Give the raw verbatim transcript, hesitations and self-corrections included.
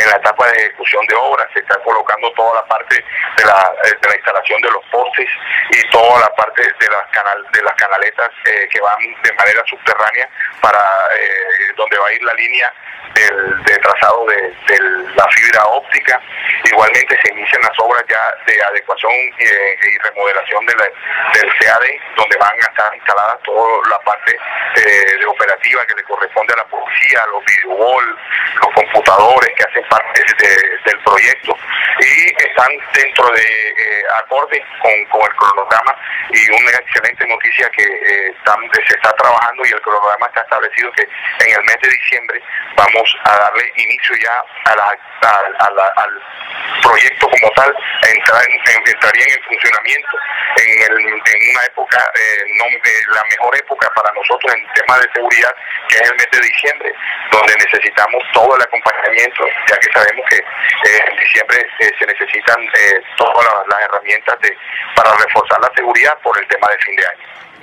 en la etapa de ejecución de obras, se está colocando toda la parte de la, de la instalación de los postes y toda la parte de las, canal, de las canaletas eh, que van de manera subterránea para eh, donde va a ir la línea del, de trazado de, de la fibra óptica. Igualmente se inician las obras ya de adecuación eh, y remodelación de la, del C A D, donde van a estar instaladas toda la parte eh, de operativa que le corresponde a la policía, los videowall, los computadores que hacen parte de, del proyecto, y están dentro de eh, acorde con, con el cronograma, y una excelente noticia que eh, están, se está trabajando y el cronograma está establecido que en el mes de diciembre vamos a darle inicio ya a la, a, a la, al proyecto como tal, entrar en, en, entrarían en funcionamiento en, el, en una época, eh, no, eh, la mejor época para nosotros en temas de seguridad, que es el mes de diciembre, donde necesitamos todo el acompañamiento, ya que sabemos que eh, en diciembre eh, se necesitan eh, todas las, las herramientas de, para reforzar la seguridad por el tema de fin de año.